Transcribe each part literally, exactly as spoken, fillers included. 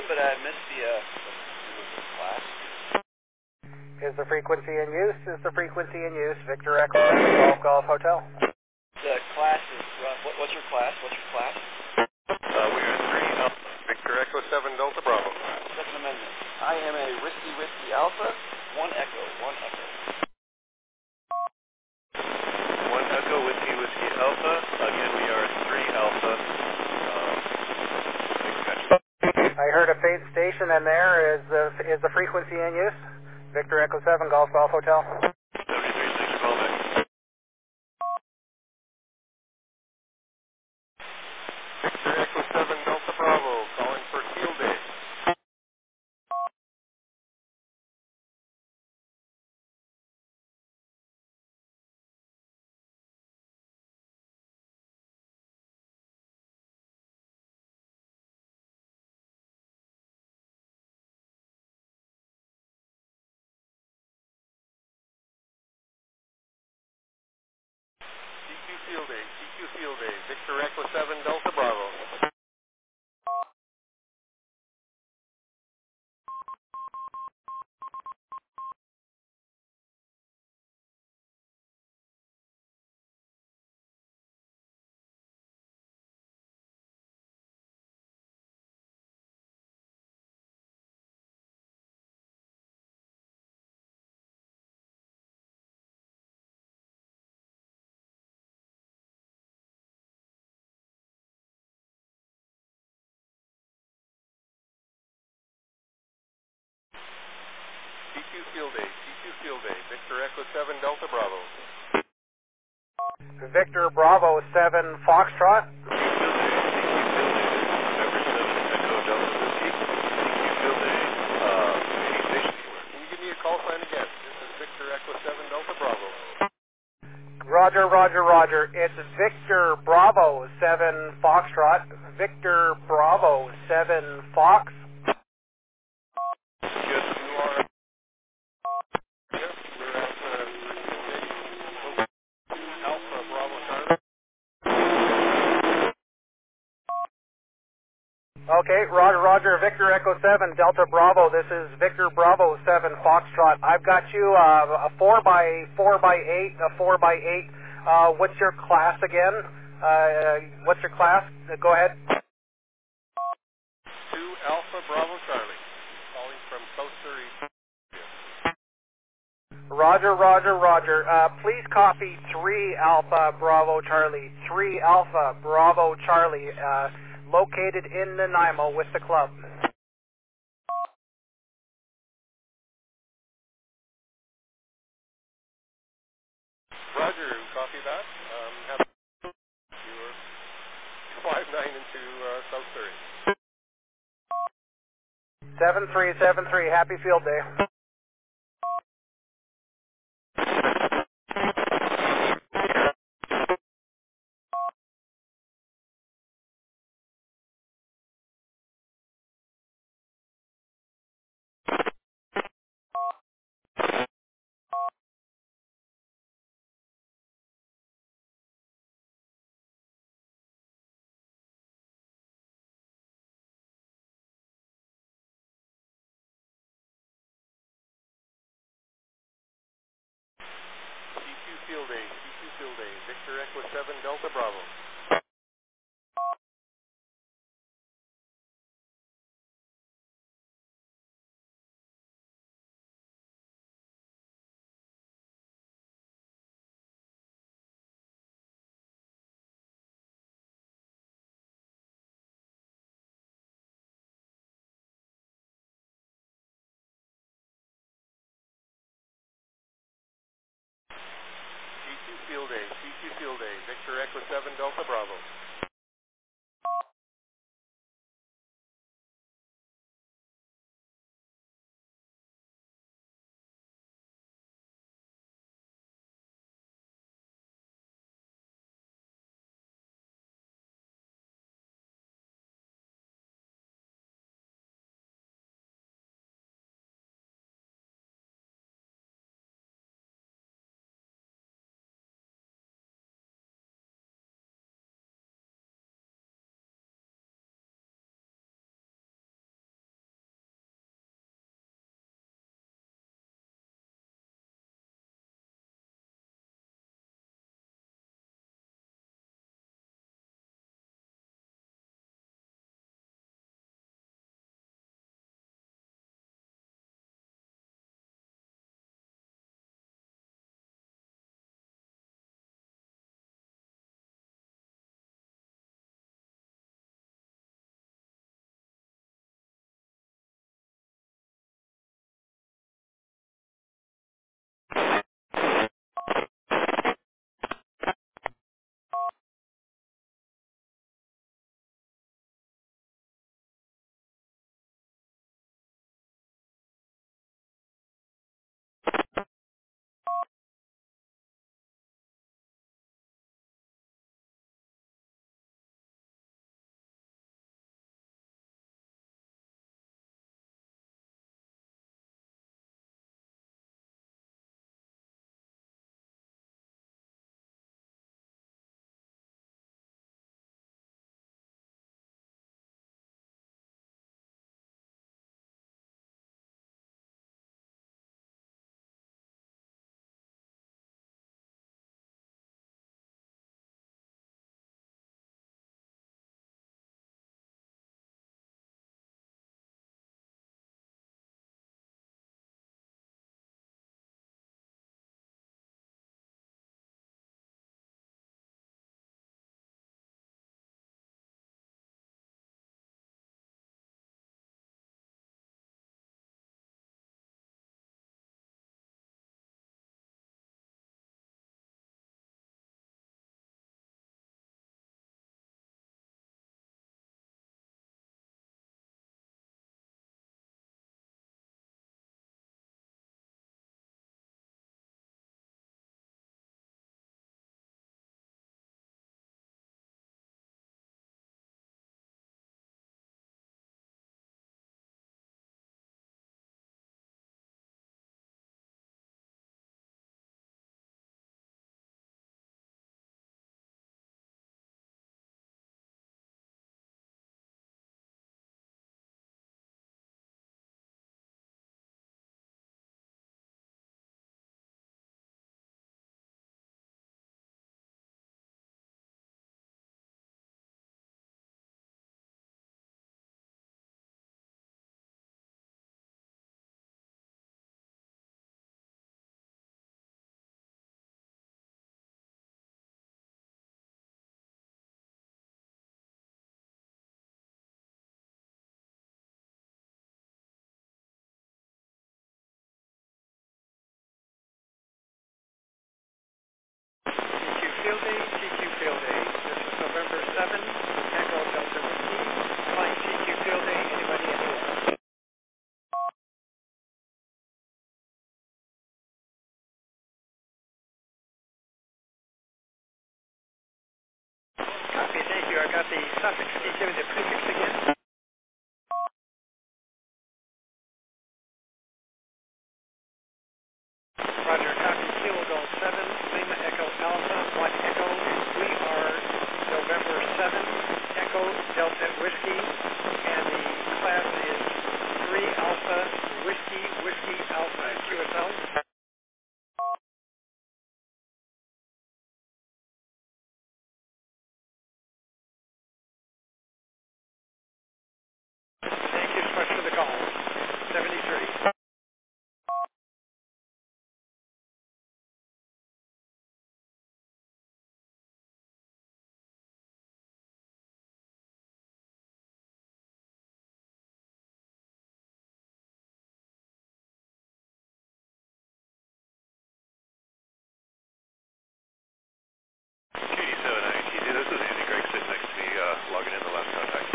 but I missed the, uh, the class. Is the frequency in use? Is the frequency in use? Victor Echo seven Golf Golf Hotel. The class is, uh, what, what's your class? What's your class? Uh, we are three Alpha. Victor Echo seven Delta Bravo. Second Amendment. I am a Whiskey Whiskey Alpha, one Echo, one Echo. One Echo Whiskey Whiskey Alpha. Again, we are three Alpha. Um, I heard a faint station in there. Is the, is the frequency in use? Victor Echo seven Golf Golf Hotel. seventy-three, thanks for calling back. Victor Echo seven Delta Bravo, calling for field day. C Q field day, C Q field day, Victor Echo seven Delta Bravo. C Q field day, C Q field day, Victor Echo seven Delta Bravo. Victor Bravo seven Foxtrot. November seven Echo Delta Whiskey. C Q field day, uh, any station anywhere. Can you give me a call sign again? This is Victor Echo seven Delta Bravo. Roger, Roger, Roger. It's Victor Bravo seven Foxtrot. Victor Bravo seven Fox. Yes, you are. Yes, we're at uh, Alpha Bravo Charlie. Okay, Roger, Roger. Victor Echo seven Delta Bravo. This is Victor Bravo seven Foxtrot. I've got you uh, a four by four by eight, a four by eight. Uh, what's your class again? Uh, what's your class? Uh, go ahead. Two Alpha Bravo Charlie. Calling from South Surrey. Roger, Roger, Roger. Uh, please copy three Alpha Bravo Charlie. three Alpha Bravo Charlie, uh, located in Nanaimo with the club. Roger, copy that. Um, have your five nine into uh, South Surrey. seven three seven three. Happy field day. C Q field day, C Q field day, Victor Echo seven Delta Bravo. C Q field day, C Q field day, Victor Echo seven Delta Bravo. Field Day, C Q Field Day. This is November seventh, Echo Delta Whiskey. Flying C Q Field Day, anybody, anywhere. Copy, thank you. I got the suffix, can you give me the prefix again? Roger, copy, Kilo Gold seven, Lima Echo Alpha, one Echo. We are November seventh, Echo Delta Whiskey, and the class is three Alpha Whiskey, Whiskey Alpha, Q S L. Thank you so much for the call. seventy-three. Q D seven nine T Z, this is Andy Gregg sitting next to me, uh, logging in the last contact.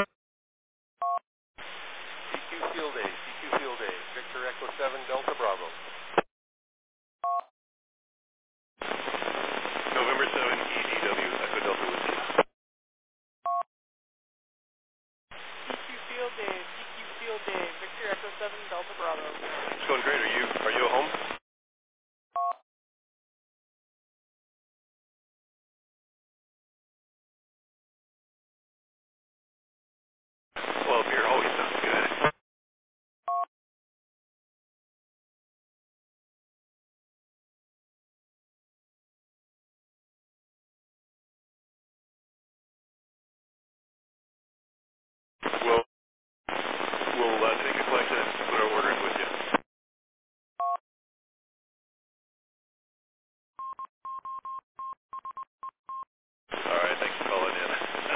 C Q Field Day, C Q Field Day, Victor Echo seven, Delta Bravo. November seventh, E D W, Echo Delta Whiskey. C Q Field Day, C Q Field Day, Victor Echo seven, Delta Bravo. It's going great. Are you, are you at home? Well, beer always sounds good. We'll, we'll uh, take a collection and put our order in with you. All right, thanks for calling in.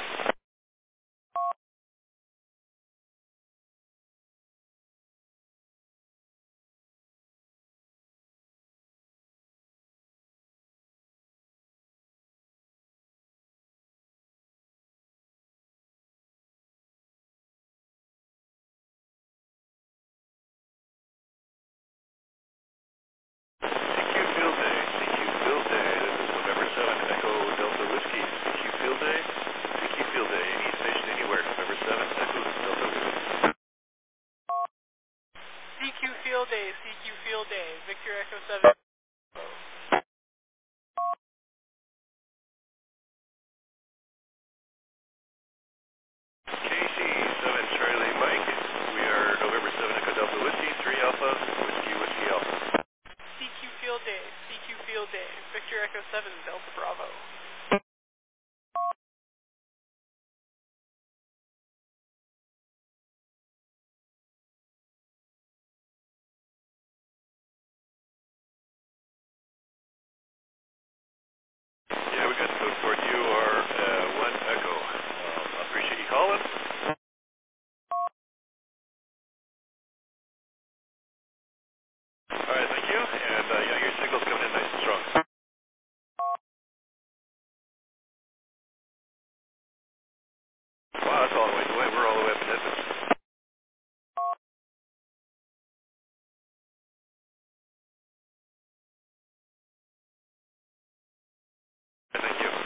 C Q Field Day, C Q Field Day. This is November seventh, Echo Delta Whiskey. C Q Field Day, C Q Field Day. Any station anywhere. November seventh, Echo Delta Whiskey. C Q Field Day, C Q Field Day, Victor Echo seven. K C seven Charlie Mike. We are November seventh, Echo Delta Whiskey, three Alpha, Whiskey, Whiskey Alpha. C Q Field Day, C Q Field Day, Victor Echo seven, Delta Bravo. Yeah, we got the code for it. You are uh, one Echo. Um, I appreciate you calling. All right, thank you. And uh, yeah, your signal's coming in nice and strong. Wow, that's all the way away. We're all the way up in Edmonton. Thank you.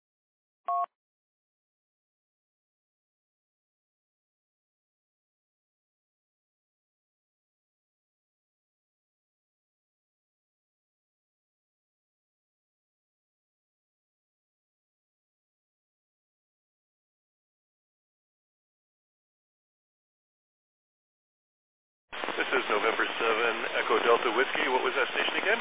This is November seventh, Echo Delta Whiskey. What was that station again?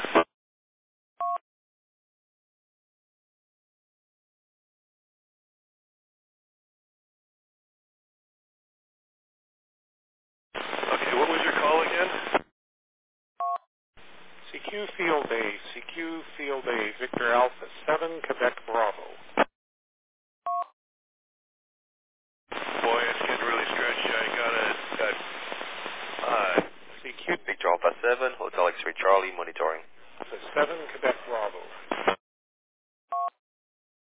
Okay, what was your call again? C Q Field Day, C Q Field Day, Victor Alpha seven, Quebec Bravo. Boy, it's getting really stretchy. I got a, got, uh, C Q Victor Alpha seven, Hotel X-Ray Charlie, monitoring. Alpha seven, Quebec Bravo.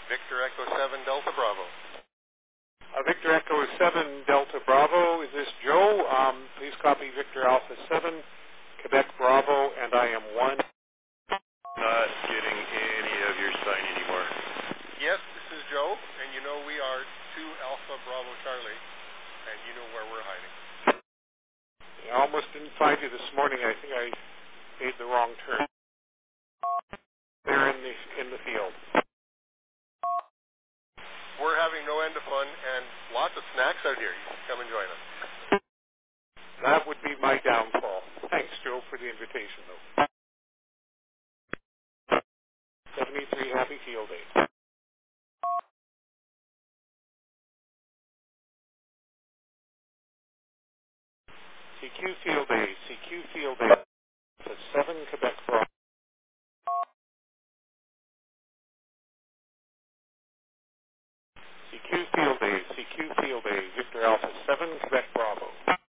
Victor Echo seven Delta Bravo. Uh, Victor Echo seven Delta Bravo, is this Joe? Um, please copy Victor Alpha seven, Quebec Bravo, and I am one. Not getting any of your sign anymore. Yes, this is Joe, and you know we are two Alpha Bravo Charlie, and you know where we're hiding. I almost didn't find you this morning. I think I made the wrong turn. They're in the in the field. We're having no end of fun and lots of snacks out here. You can come and join us. That would be my downfall. Thanks, Joe, for the invitation, though. seventy-three, happy field day. C Q field day, C Q field day. That's seven, Quebec Bravo. C Q field day, C Q field day, Victor Alpha seven, Quebec Bravo.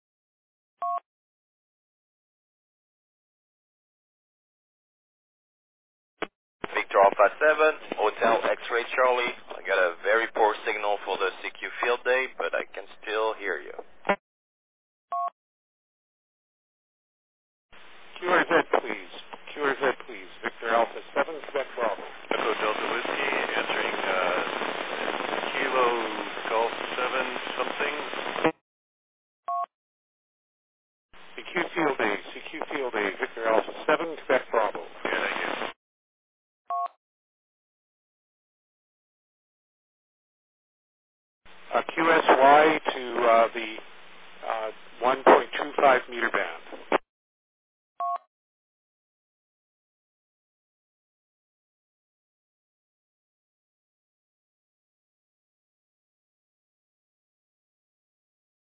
Victor Alpha seven, Hotel X-Ray Charlie. I got a very poor signal for the C Q field day, but I can still hear you. Q R Z, please. Q R Z, please. Victor Alpha seven, Quebec Bravo. Echo Delta Whiskey, answering uh, Kilo Golf seven something. C Q field day, C Q field day, Victor Alpha seven, Quebec Bravo. Yeah, thank you. Uh, Q S Y to uh, the uh, one point two five meter band.